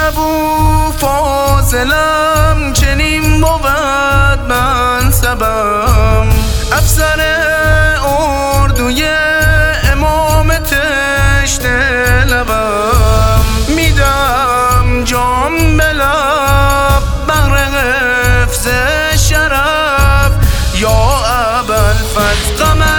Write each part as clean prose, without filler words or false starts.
ابو فاضلم چنین بود منصبم، افسر اردوی امام تشت لبم، میدم جام به لب بهر حفظ شرف یا ابوالفضل. قمر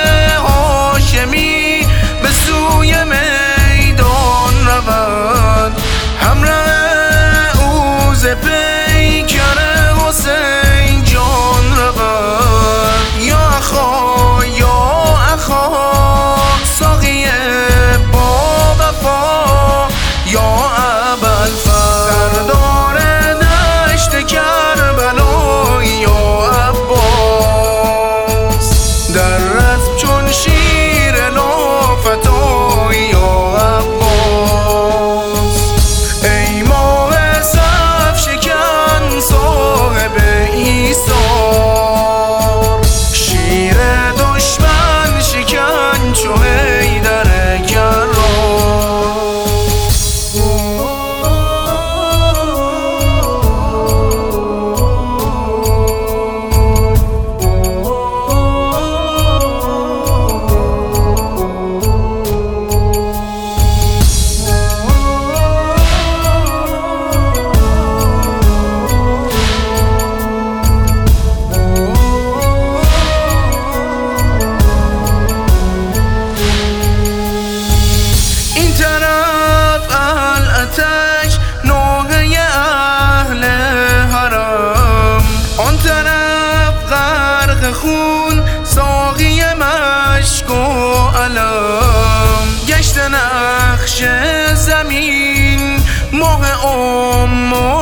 هاشمی به سوی میدان رود، همراه او ز پیکر حسین جان رود. یا اخا یا اخا ساقی با وفا یا ابوالفضل، سردار دشت کربلا یا عباس، در رزم چون شیر لافتا یا عباس. ای ماه صف شکن صاحب ایثار، شیر دشمن شکن چو حیدر کرار. خون ساقی مشک و علم، گشت نقش زمین ماه